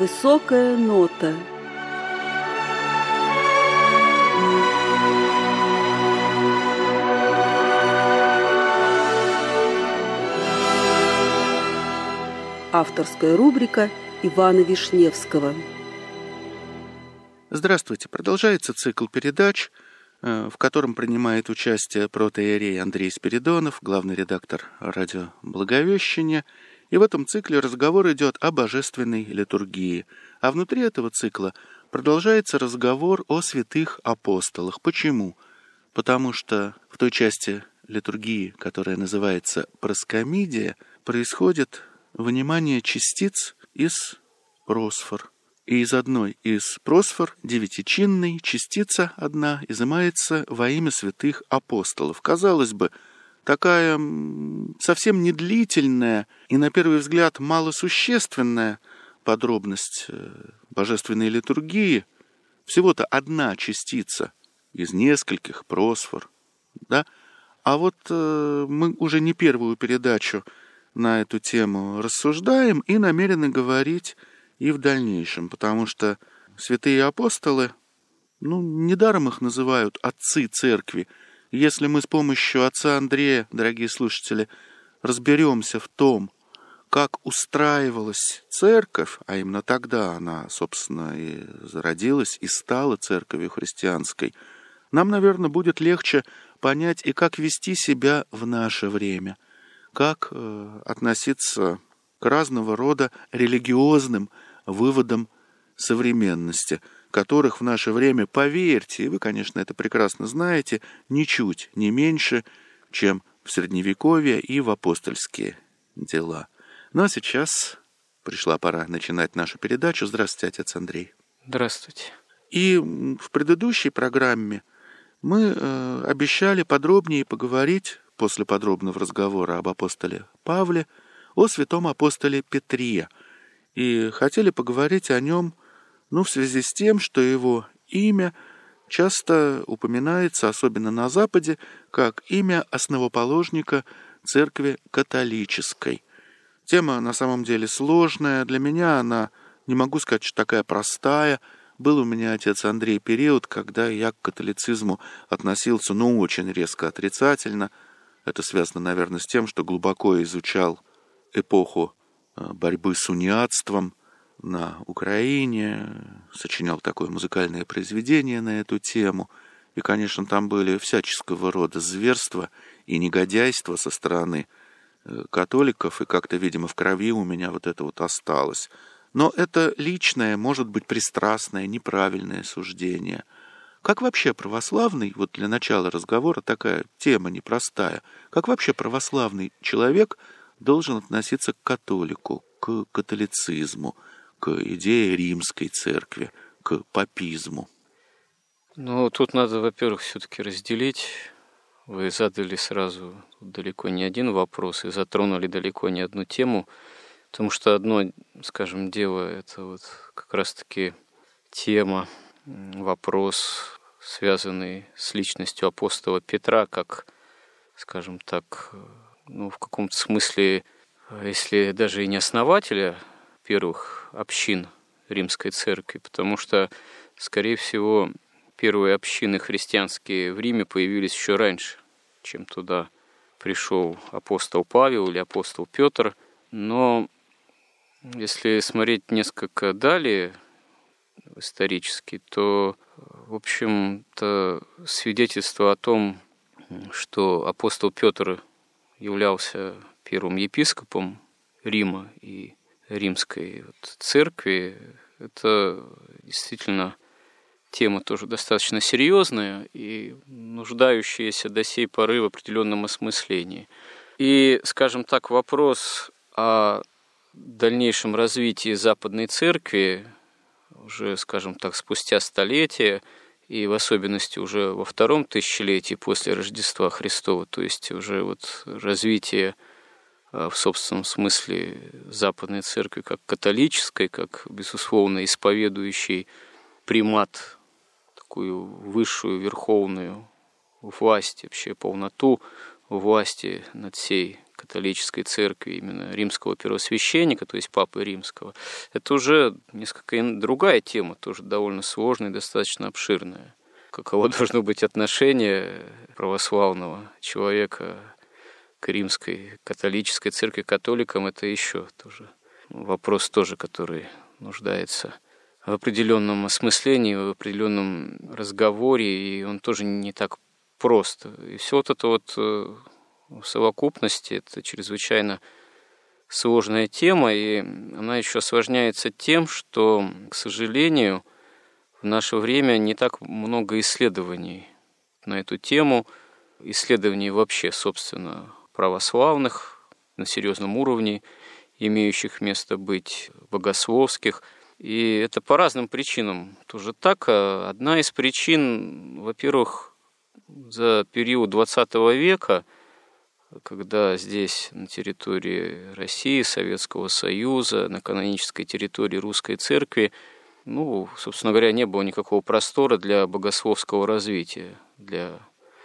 Высокая нота. Авторская рубрика Ивана Вишневского. Здравствуйте. Продолжается цикл передач, в котором принимает участие протоиерей Андрей Спиридонов, главный редактор радио «Благовещение». И в этом цикле разговор идет о божественной литургии. А внутри этого цикла продолжается разговор о святых апостолах. Почему? Потому что в той части литургии, которая называется проскомидия, происходит вынимание частиц из просфор. И из одной из просфор, девятичинной, частица одна изымается во имя святых апостолов. Казалось бы, такая совсем недлительная и, на первый взгляд, малосущественная подробность божественной литургии, всего-то одна частица из нескольких просфор. Да? А вот мы уже не первую передачу на эту тему рассуждаем и намерены говорить и в дальнейшем, потому что святые апостолы, недаром их называют отцы церкви. Если мы с помощью отца Андрея, дорогие слушатели, разберемся в том, как устраивалась церковь, а именно тогда она, собственно, и зародилась, и стала церковью христианской, нам, наверное, будет легче понять и как вести себя в наше время, как относиться к разного рода религиозным выводам современности, которых в наше время, поверьте, и вы, конечно, это прекрасно знаете, ничуть не меньше, чем в Средневековье и в апостольские дела. Ну а сейчас пришла пора начинать нашу передачу. Здравствуйте, отец Андрей. Здравствуйте. И в предыдущей программе мы обещали подробнее поговорить, после подробного разговора об апостоле Павле, о святом апостоле Петре. И хотели поговорить о нем, в связи с тем, что его имя часто упоминается, особенно на Западе, как имя основоположника церкви католической. Тема на самом деле сложная. Для меня она, не могу сказать, что такая простая. Был у меня, отец Андрей, период, когда я к католицизму относился, очень резко отрицательно. Это связано, наверное, с тем, что глубоко изучал эпоху борьбы с униатством на Украине, сочинял такое музыкальное произведение на эту тему. И, конечно, там были всяческого рода зверства и негодяйства со стороны католиков, и как-то, видимо, в крови у меня вот это вот осталось. Но это личное, может быть, пристрастное, неправильное суждение. Как вообще православный, вот для начала разговора такая тема непростая, как вообще православный человек должен относиться к католику, к католицизму, к идее римской церкви, к папизму? Тут надо, во-первых, все-таки разделить. Вы задали сразу далеко не один вопрос и затронули далеко не одну тему, потому что одно, скажем, дело, это вот как раз-таки тема, вопрос, связанный с личностью апостола Петра, как, скажем так, в каком-то смысле, если даже и не основателя первых общин римской церкви, потому что, скорее всего, первые общины христианские в Риме появились еще раньше, чем туда пришел апостол Павел или апостол Петр. Но если смотреть несколько далее исторически, то, в общем-то, свидетельство о том, что апостол Петр являлся первым епископом Рима и римской церкви, это действительно тема тоже достаточно серьезная и нуждающаяся до сей поры в определенном осмыслении. И, скажем так, вопрос о дальнейшем развитии Западной Церкви уже, скажем так, спустя столетия, и в особенности уже во втором тысячелетии после Рождества Христова, то есть уже развитие в собственном смысле Западной Церкви как католической, как, безусловно, исповедующей примат, такую высшую верховную власть, вообще полноту власти над всей католической церкви, именно римского первосвященника, то есть Папы Римского, это уже несколько другая тема, тоже довольно сложная и достаточно обширная. Каково должно быть отношение православного человека к римской католической церкви, католикам, это еще тоже вопрос тоже, который нуждается в определенном осмыслении, в определенном разговоре, и он тоже не так прост. И все вот это вот в совокупности, это чрезвычайно сложная тема, и она еще осложняется тем, что, к сожалению, в наше время не так много исследований на эту тему, исследований вообще, собственно, православных на серьезном уровне, имеющих место быть, богословских. И это по разным причинам тоже так. Одна из причин, во-первых, за период XX века, когда здесь на территории России, Советского Союза, на канонической территории Русской Церкви, собственно говоря, не было никакого простора для богословского развития, для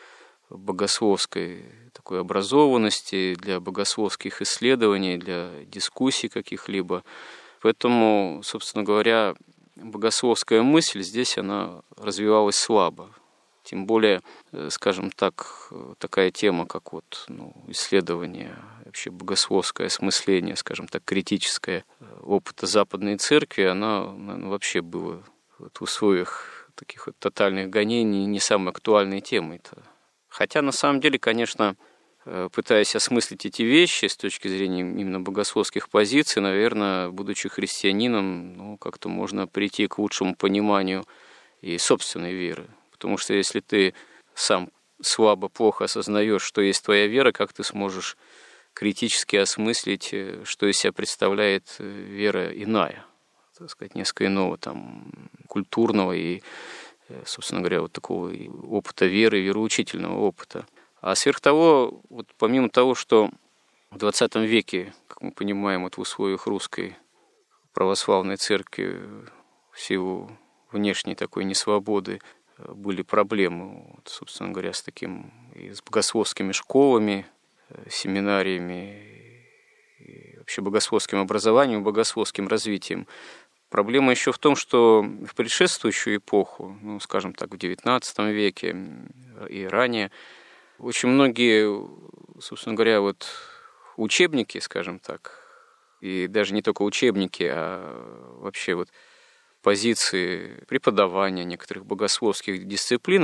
богословской такой образованности, для богословских исследований, для дискуссий каких-либо. Поэтому, собственно говоря, богословская мысль здесь она развивалась слабо. Тем более, скажем так, такая тема, как исследование, вообще богословское осмысление, скажем так, критическое опыта Западной Церкви, она вообще была в условиях таких тотальных гонений не самой актуальной темой-то. Хотя, на самом деле, конечно, пытаясь осмыслить эти вещи с точки зрения именно богословских позиций, наверное, будучи христианином, как-то можно прийти к лучшему пониманию и собственной веры. Потому что если ты сам слабо, плохо осознаешь, что есть твоя вера, как ты сможешь критически осмыслить, что из себя представляет вера иная, так сказать, несколько иного культурного и, собственно говоря, такого опыта веры, вероучительного опыта. А сверх того, помимо того, что в XX веке, как мы понимаем, в условиях русской православной церкви в силу внешней такой несвободы были проблемы, собственно говоря, с богословскими школами, семинариями, и вообще богословским образованием, богословским развитием. Проблема еще в том, что в предшествующую эпоху, скажем так, в XIX веке и ранее, очень многие, собственно говоря, учебники, скажем так, и даже не только учебники, а вообще позиции преподавания некоторых богословских дисциплин,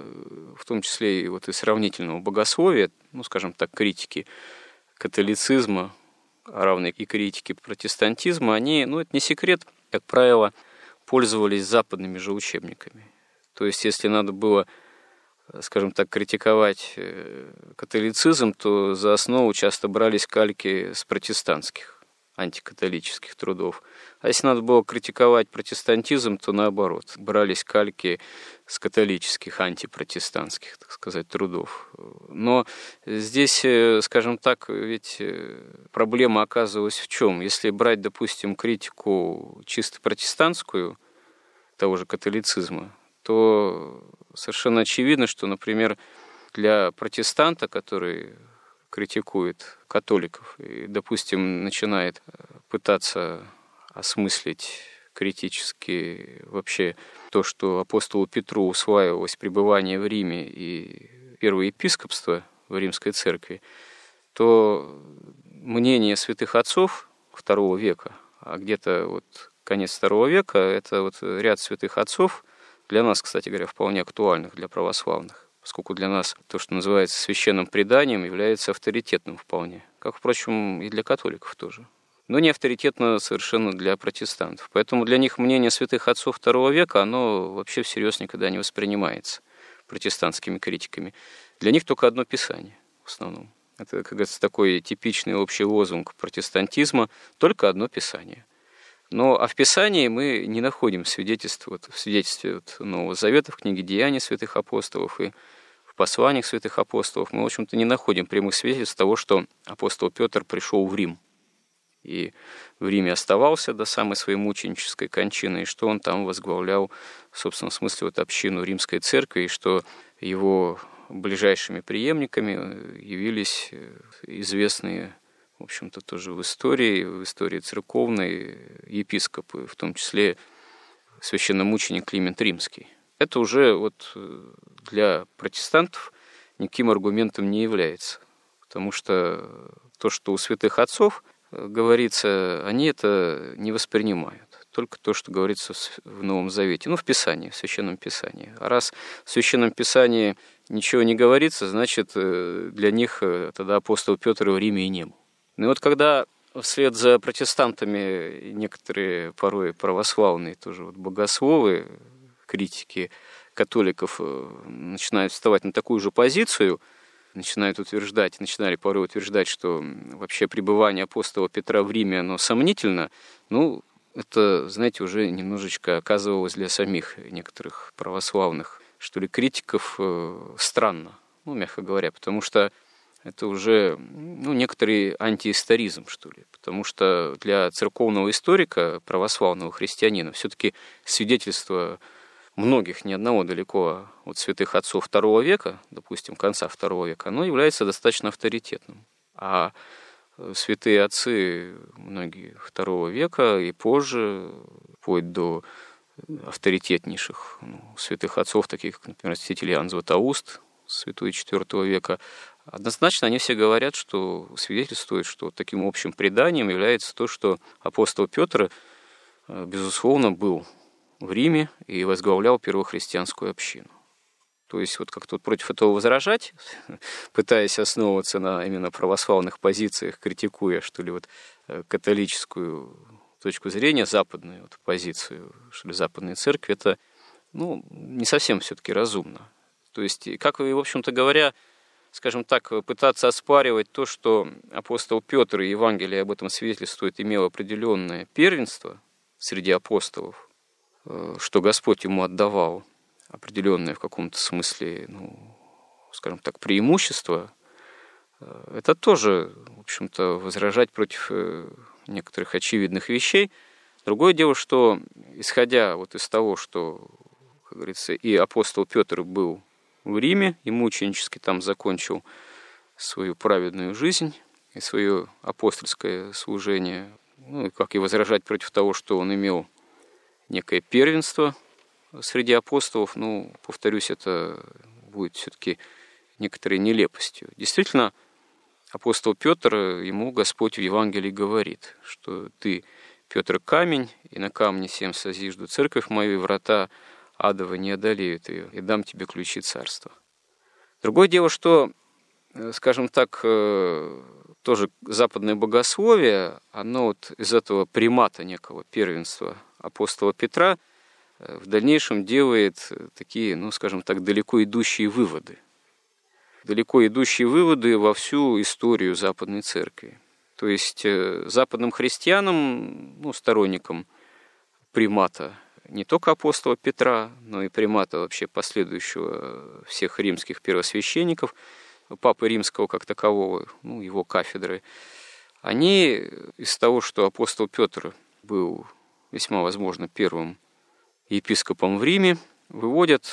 в том числе и сравнительного богословия, скажем так, критики католицизма, равной и критики протестантизма, они, это не секрет, как правило, пользовались западными же учебниками. То есть, если надо было, скажем так, критиковать католицизм, то за основу часто брались кальки с протестантских, антикатолических трудов. А если надо было критиковать протестантизм, то наоборот, брались кальки с католических, антипротестантских, так сказать, трудов. Но здесь, скажем так, ведь проблема оказывалась в чем? Если брать, допустим, критику чисто протестантскую, того же католицизма, то совершенно очевидно, что, например, для протестанта, который критикует католиков и, допустим, начинает пытаться осмыслить критически вообще то, что апостолу Петру усваивалось пребывание в Риме и первое епископство в Римской Церкви, то мнение святых отцов II века, а где-то конец II века, это ряд святых отцов, для нас, кстати говоря, вполне актуальных для православных, поскольку для нас то, что называется священным преданием, является авторитетным вполне, как, впрочем, и для католиков тоже. Но не авторитетно совершенно для протестантов. Поэтому для них мнение святых отцов II века, оно вообще всерьез никогда не воспринимается протестантскими критиками. Для них только одно Писание в основном. Это, как говорится, такой типичный общий лозунг протестантизма, только одно Писание. А в Писании мы не находим свидетельств, в свидетельстве Нового Завета, в книге «Деяний святых апостолов» и в посланиях святых апостолов, мы, в общем-то, не находим прямых свидетельств того, что апостол Петр пришел в Рим и в Риме оставался до самой своей мученической кончины, и что он там возглавлял, в собственном смысле, общину Римской Церкви, и что его ближайшими преемниками явились известные, в общем-то, тоже в истории церковной епископы, в том числе священномученик Климент Римский. Это уже вот для протестантов никаким аргументом не является, потому что то, что у святых отцов говорится, они это не воспринимают. Только то, что говорится в Новом Завете, в Писании, в Священном Писании. А раз в Священном Писании ничего не говорится, значит, для них тогда апостол Петр в Риме и не был. Ну и вот когда вслед за протестантами некоторые порой православные тоже богословы, критики католиков начинают вставать на такую же позицию, начинали порой утверждать, что вообще пребывание апостола Петра в Риме, оно сомнительно, это, знаете, уже немножечко оказывалось для самих некоторых православных, критиков странно, мягко говоря, потому что это уже некоторый антиисторизм, потому что для церковного историка, православного христианина, все-таки свидетельство многих, ни одного далеко от святых отцов II века, допустим, конца II века, оно является достаточно авторитетным. А святые отцы, многие II века и позже, вплоть до авторитетнейших святых отцов, таких как, например, святитель Иоанн Златоуст, святой IV века, однозначно они все говорят, что свидетельствует, что таким общим преданием является то, что апостол Петр, безусловно, был в Риме и возглавлял первохристианскую общину. То есть как-то против этого возражать, пытаясь основываться на именно православных позициях, критикуя, католическую точку зрения, западную позицию, западной церкви, это, не совсем все-таки разумно. То есть, как и, в общем-то говоря, скажем так, пытаться оспаривать то, что апостол Петр и Евангелие об этом свидетельствует, имел определенное первенство среди апостолов, что Господь ему отдавал определенное в каком-то смысле, скажем так, преимущество, это тоже, в общем-то, возражать против некоторых очевидных вещей. Другое дело, что, исходя из того, что, как говорится, и апостол Петр был в Риме и мученически там закончил свою праведную жизнь и свое апостольское служение, и как и возражать против того, что он имел некое первенство среди апостолов, повторюсь, это будет все-таки некоторой нелепостью. Действительно, апостол Петр, ему Господь в Евангелии говорит, что ты, Петр, камень, и на камне сем созижду церковь мою, и врата адова не одолеют ее, и дам тебе ключи царства. Другое дело, что, скажем так, тоже западное богословие, оно из этого примата некого первенства апостола Петра в дальнейшем делает такие, скажем так, далеко идущие выводы. Далеко идущие выводы во всю историю Западной Церкви. То есть западным христианам, сторонникам примата не только апостола Петра, но и примата вообще последующего всех римских первосвященников, Папы Римского как такового, его кафедры, они из того, что апостол Петр был весьма возможно первым епископом в Риме, выводят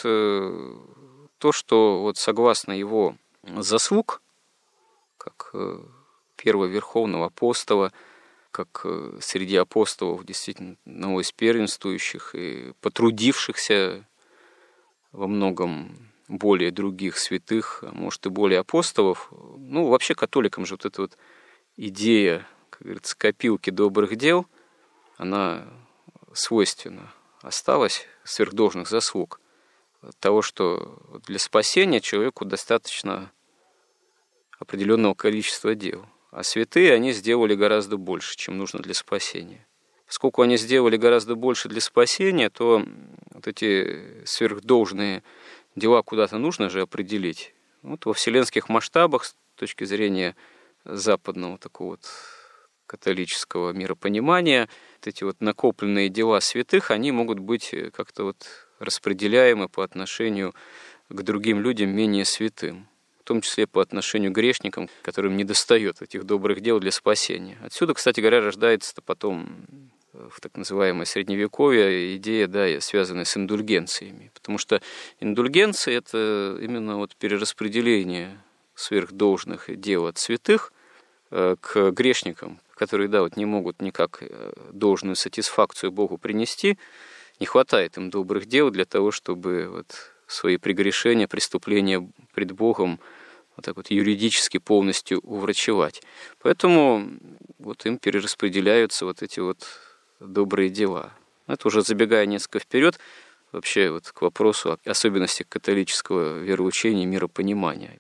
то, что согласно его заслуг, как первого верховного апостола, как среди апостолов действительно одного из первенствующих и потрудившихся во многом более других святых, а может и более апостолов. Вообще католикам же эта идея, как говорится, копилки добрых дел, она свойственна, осталась сверхдолжных заслуг. Того, что для спасения человеку достаточно определенного количества дел. А святые, они сделали гораздо больше, чем нужно для спасения. Поскольку они сделали гораздо больше для спасения, то эти сверхдолжные дела куда-то нужно же определить. Во вселенских масштабах, с точки зрения западного такого католического миропонимания, эти накопленные дела святых, они могут быть как-то распределяемы по отношению к другим людям менее святым, в том числе по отношению к грешникам, которым недостает этих добрых дел для спасения. Отсюда, кстати говоря, рождается потом в так называемое Средневековье идея, да, связанная с индульгенциями. Потому что индульгенция – это именно вот перераспределение сверхдолжных дел от святых к грешникам, которые, да, вот не могут никак должную сатисфакцию Богу принести, не хватает им добрых дел для того, чтобы вот свои прегрешения, преступления пред Богом вот так вот юридически полностью уврачевать. Поэтому вот им перераспределяются вот эти вот добрые дела. Это уже забегая несколько вперед, вообще вот к вопросу о особенностях католического вероучения и миропонимания.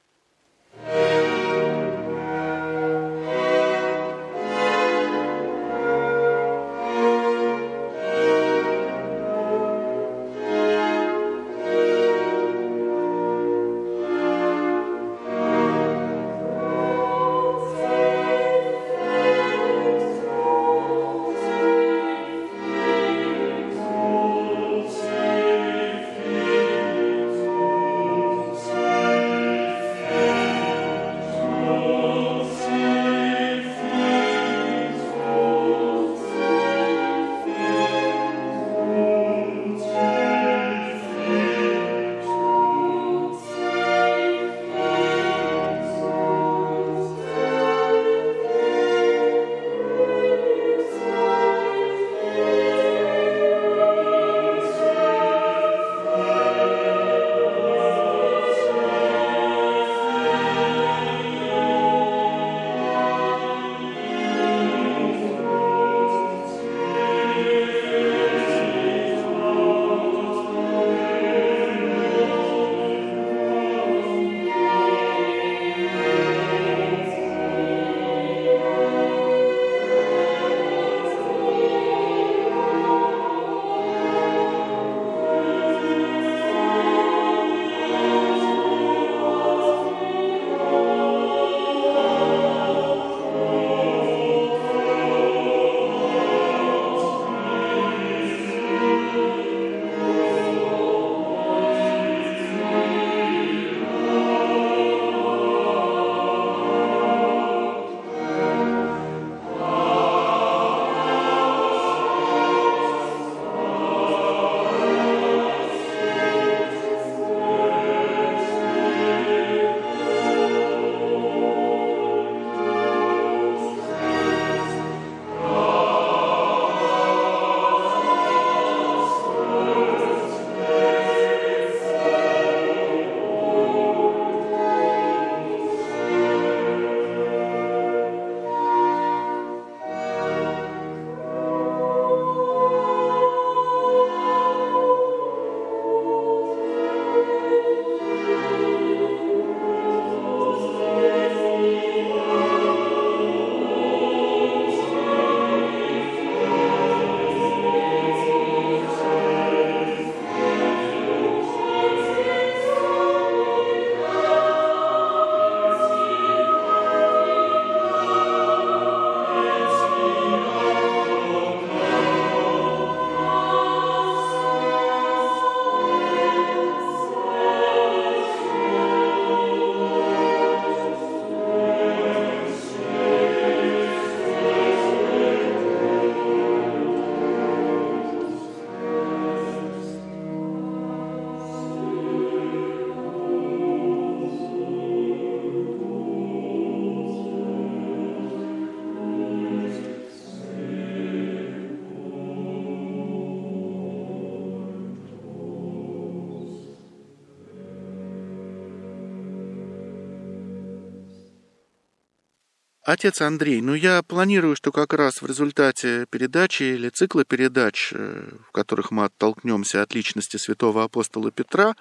Отец Андрей, я планирую, что как раз в результате передачи или цикла передач, в которых мы оттолкнемся от личности святого апостола Петра,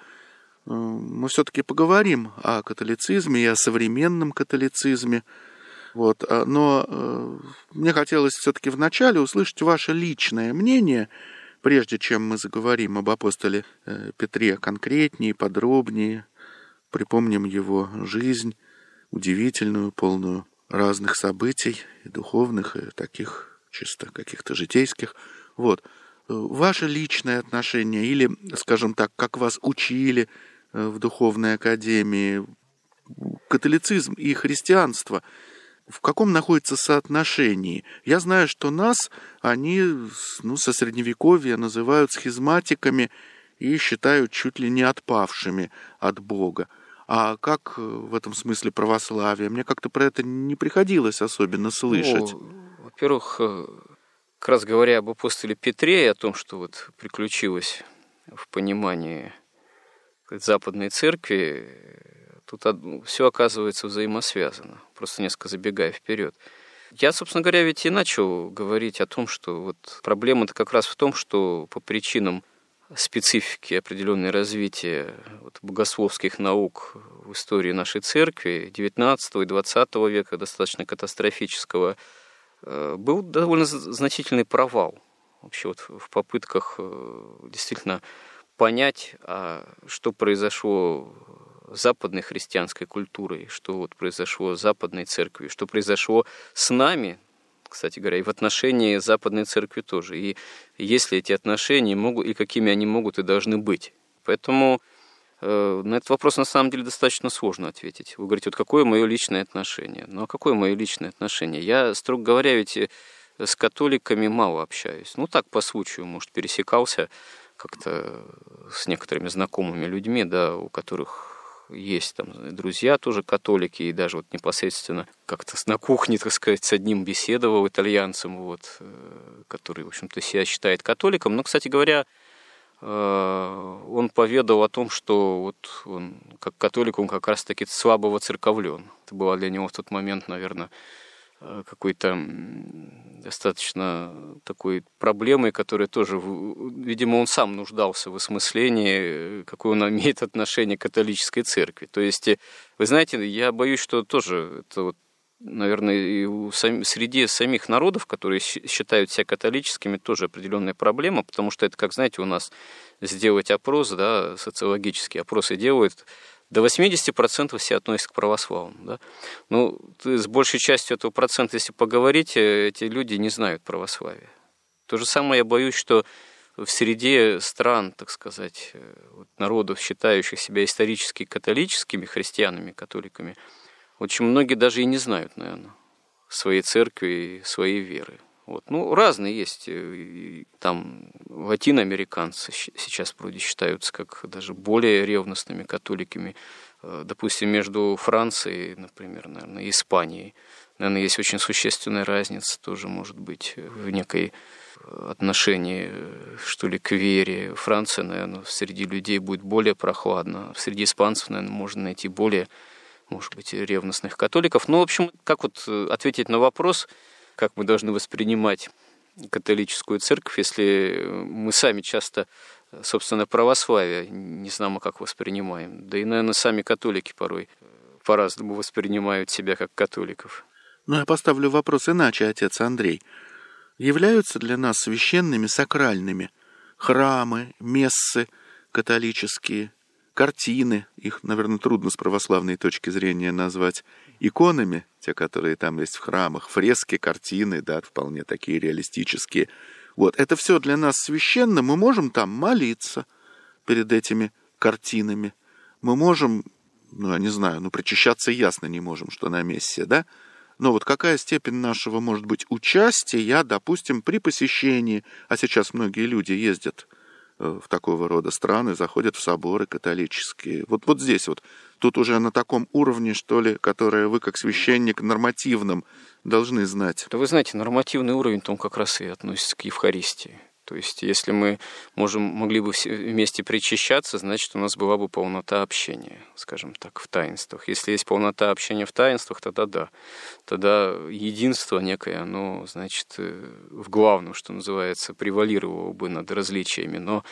мы все-таки поговорим о католицизме и о современном католицизме. Но мне хотелось все-таки вначале услышать ваше личное мнение, прежде чем мы заговорим об апостоле Петре конкретнее, подробнее, припомним его жизнь, удивительную, полную разных событий, и духовных, и таких чисто каких-то житейских. Ваше личное отношение, или, скажем так, как вас учили в духовной академии, католицизм и христианство, в каком находится соотношении? Я знаю, что нас они со Средневековья называют схизматиками и считают чуть ли не отпавшими от Бога. А как в этом смысле православие? Мне как-то про это не приходилось особенно слышать. Во-первых, как раз говоря об апостоле Петре и о том, что вот приключилось в понимании Западной Церкви, тут все оказывается взаимосвязано, просто несколько забегая вперед. Я, собственно говоря, ведь и начал говорить о том, что вот проблема-то как раз в том, что по причинам специфики определенного развития богословских наук в истории нашей церкви XIX и XX века, достаточно катастрофического, был довольно значительный провал вообще вот в попытках действительно понять, что произошло с западной христианской культурой, что вот произошло с западной церковью, что произошло с нами, кстати говоря, и в отношении Западной Церкви тоже. И есть ли эти отношения могут, и какими они могут и должны быть. Поэтому на этот вопрос на самом деле достаточно сложно ответить. Вы говорите, вот какое мое личное отношение? Ну а какое мое личное отношение? Я, строго говоря, ведь с католиками мало общаюсь. Ну так, по случаю, может, пересекался как-то с некоторыми знакомыми людьми, да, у которых есть там друзья тоже католики, и даже вот непосредственно как-то на кухне, так сказать, с одним беседовал, итальянцем, вот, который, в общем-то, себя считает католиком. Но, кстати говоря, он поведал о том, что вот он, как католик, он как раз-таки слабо воцерковлен. Это было для него в тот момент, наверное, какой-то достаточно такой проблемой, которая тоже, видимо, он сам нуждался в осмыслении, какое он имеет отношение к католической церкви. То есть, вы знаете, я боюсь, что тоже это вот, наверное, и среди самих народов, которые считают себя католическими, тоже определенная проблема, потому что это, как знаете, у нас сделать опрос, да, социологические опросы делают, до 80% все относятся к православным. Да? Ну, с большей частью этого процента, если поговорить, эти люди не знают православия. То же самое я боюсь, что в среде стран, так сказать, народов, считающих себя исторически католическими, христианами, католиками, очень многие даже и не знают, наверное, своей церкви и своей веры. Вот. Ну, разные есть. Там латиноамериканцы сейчас вроде считаются как даже более ревностными католиками. Допустим, между Францией, например, наверное, и Испанией. Наверное, есть очень существенная разница тоже, может быть, в некой отношении, что ли, к вере. Франция, наверное, среди людей будет более прохладна. Среди испанцев, наверное, можно найти более, может быть, ревностных католиков. Но, в общем, как вот ответить на вопрос, как мы должны воспринимать католическую церковь, если мы сами часто, собственно, православие не знамо как воспринимаем. Да и, наверное, сами католики порой по-разному воспринимают себя как католиков. Ну, я поставлю вопрос иначе, отец Андрей. Являются для нас священными, сакральными храмы, мессы католические, картины, их, наверное, трудно с православной точки зрения назвать иконами, те, которые там есть в храмах, фрески, картины, да, вполне такие реалистические. Вот, это все для нас священно, мы можем там молиться перед этими картинами, мы можем, ну, я не знаю, причащаться ясно не можем, что на мессе, да, но вот какая степень нашего, может быть, участия, допустим, при посещении, а сейчас многие люди ездят в такого рода страны, заходят в соборы католические. Вот здесь вот, тут уже на таком уровне, что ли, которое вы, как священник, нормативным должны знать. Да вы знаете, нормативный уровень, он как раз и относится к Евхаристии. То есть, если мы могли бы все вместе причащаться, значит, у нас была бы полнота общения, скажем так, в таинствах. Если есть полнота общения в таинствах, тогда да. Тогда единство некое, оно, значит, в главном, что называется, превалировало бы над различиями. Но,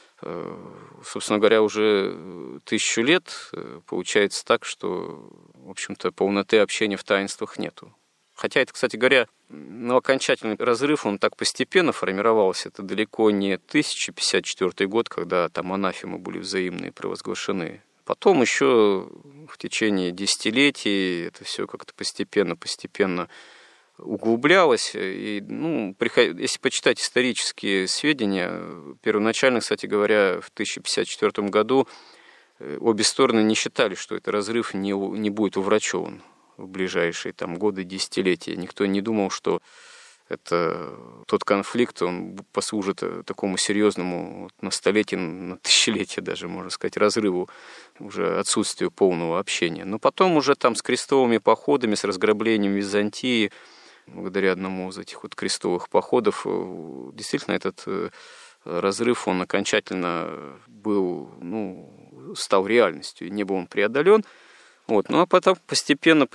собственно говоря, уже 1000 лет получается так, что, в общем-то, полноты общения в таинствах нету. Хотя это, кстати говоря, окончательный разрыв, он так постепенно формировался. Это далеко не 1054 год, когда там анафемы были взаимные провозглашены. Потом еще в течение десятилетий это все как-то постепенно углублялось. И, если почитать исторические сведения, первоначально, кстати говоря, в 1054 году обе стороны не считали, что этот разрыв не будет уврачеван. в ближайшие там годы, десятилетия. Никто не думал, что тот конфликт, он послужит такому серьезному на столетие, на тысячелетие даже, можно сказать, разрыву, уже отсутствию полного общения. Но потом уже там с крестовыми походами, с разграблением Византии, благодаря одному из этих вот крестовых походов, действительно этот разрыв, он окончательно стал реальностью, не был он преодолен. Ну а потом постепенно,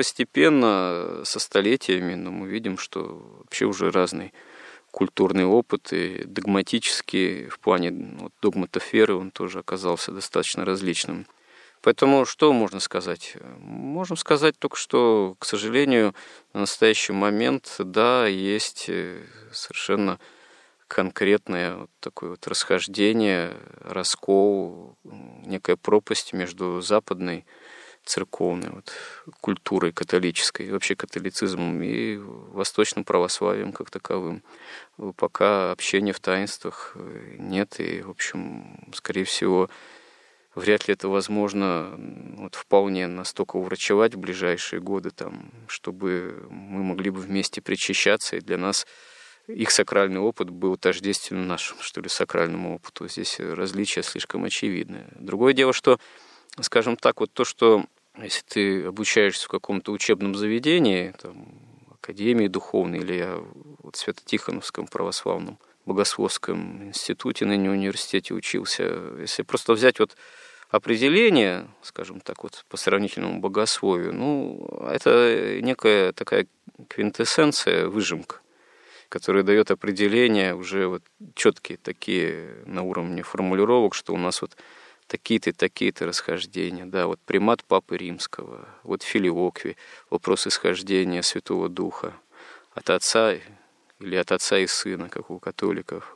со столетиями, мы видим, что вообще уже разный культурный опыт и догматический в плане догматов веры, он тоже оказался достаточно различным. Поэтому что можно сказать? Можем сказать только, что, к сожалению, на настоящий момент, да, есть совершенно конкретное такое расхождение, раскол, некая пропасть между западной церковной культурой католической, и вообще католицизмом, и восточным православием как таковым. Пока общения в таинствах нет, и, в общем, скорее всего, вряд ли это возможно вполне настолько уврачевать в ближайшие годы, чтобы мы могли бы вместе причащаться, и для нас их сакральный опыт был тождествен нашему, сакральному опыту. Здесь различия слишком очевидны. Другое дело, что, скажем так, то, что если ты обучаешься в каком-то учебном заведении, академии духовной, или я в Свято-Тихоновском православном богословском институте, ныне университете учился, если просто взять определение, скажем так, по сравнительному богословию, это некая такая квинтэссенция, выжимка, которая дает определения уже четкие такие на уровне формулировок, что у нас такие-то и такие-то расхождения. Да, примат Папы Римского, филиокви, вопрос исхождения Святого Духа от Отца или от Отца и Сына, как у католиков.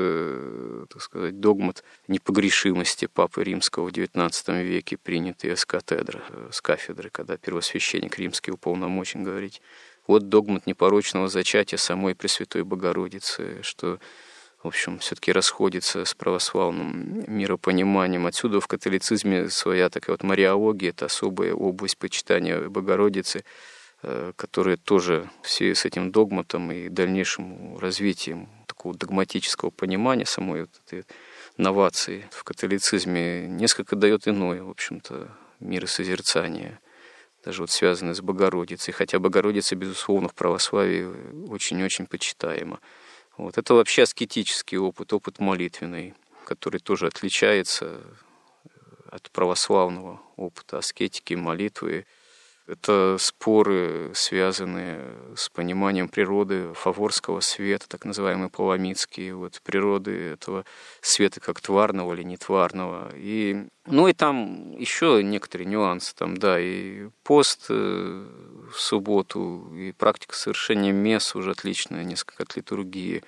Так сказать, догмат непогрешимости Папы Римского в XIX веке, принятый с кафедры, когда первосвященник римский уполномочен говорить. Догмат непорочного зачатия самой Пресвятой Богородицы, что, в общем, все-таки расходится с православным миропониманием. Отсюда в католицизме своя такая мариология, это особая область почитания Богородицы, которая тоже в связи с этим догматом и дальнейшим развитием такого догматического понимания самой этой новации в католицизме несколько дает иное, в общем-то, миросозерцание, даже связанное с Богородицей. Хотя Богородица, безусловно, в православии очень-очень почитаема. Это вообще аскетический опыт молитвенный, который тоже отличается от православного опыта аскетики, молитвы. Это споры, связанные с пониманием природы фаворского света, так называемый паламидский, природы этого света как тварного или нетварного. И там еще некоторые нюансы, и пост в субботу, и практика совершения месс уже отличная несколько от литургии.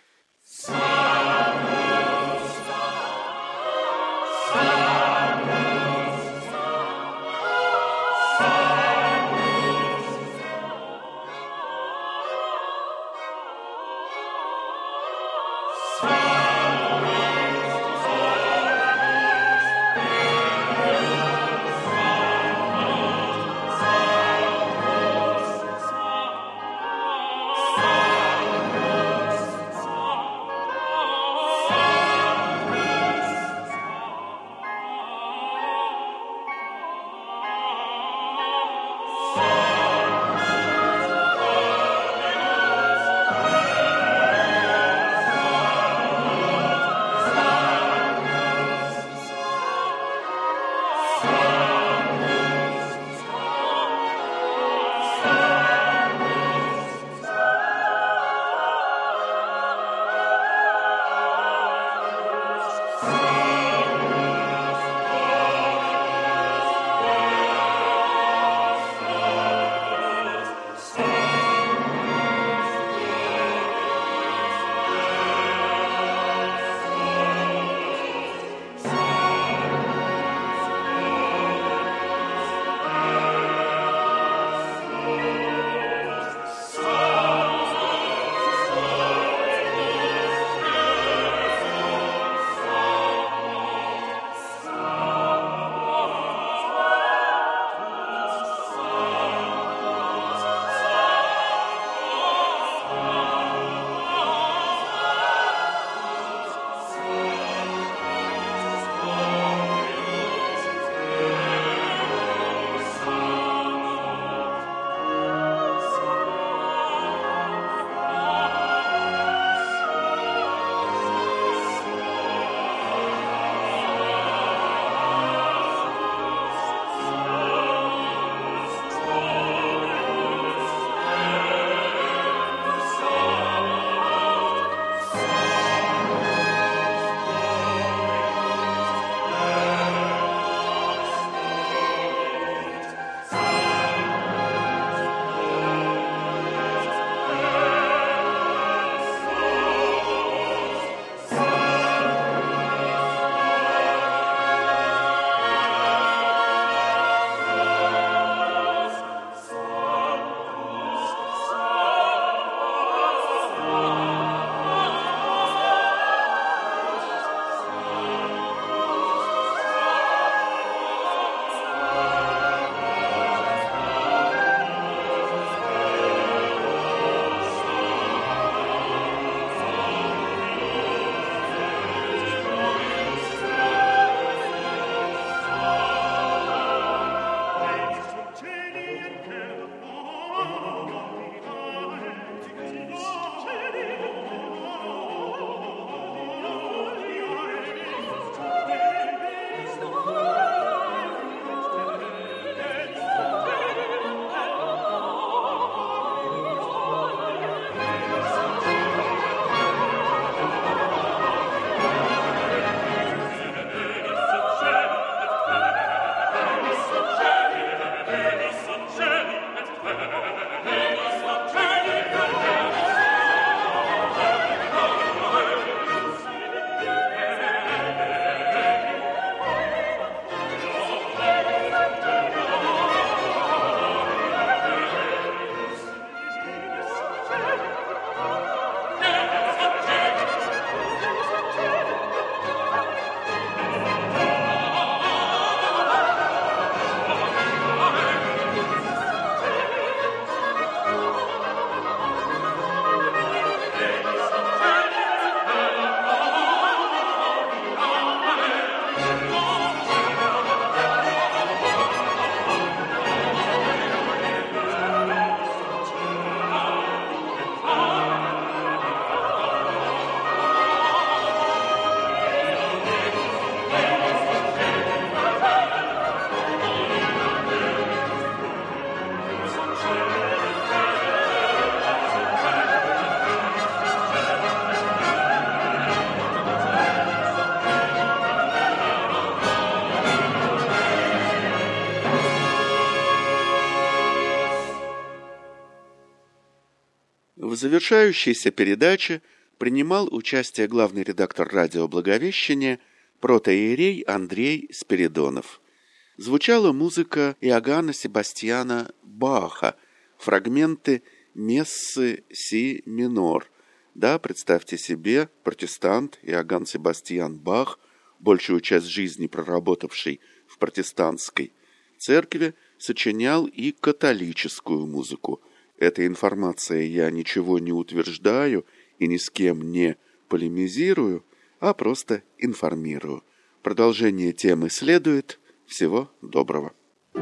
В завершающейся передаче принимал участие главный редактор радио «Благовещение» протоиерей Андрей Спиридонов. Звучала музыка Иоганна Себастьяна Баха, фрагменты мессы си минор. Да, представьте себе, протестант Иоганн Себастьян Бах, большую часть жизни проработавший в протестантской церкви, сочинял и католическую музыку. Этой информацией я ничего не утверждаю и ни с кем не полемизирую, а просто информирую. Продолжение темы следует. Всего доброго.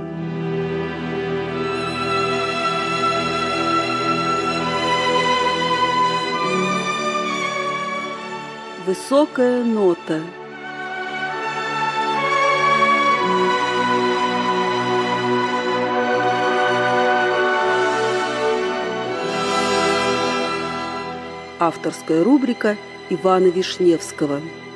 Высокая нота. Авторская рубрика Ивана Вишневского.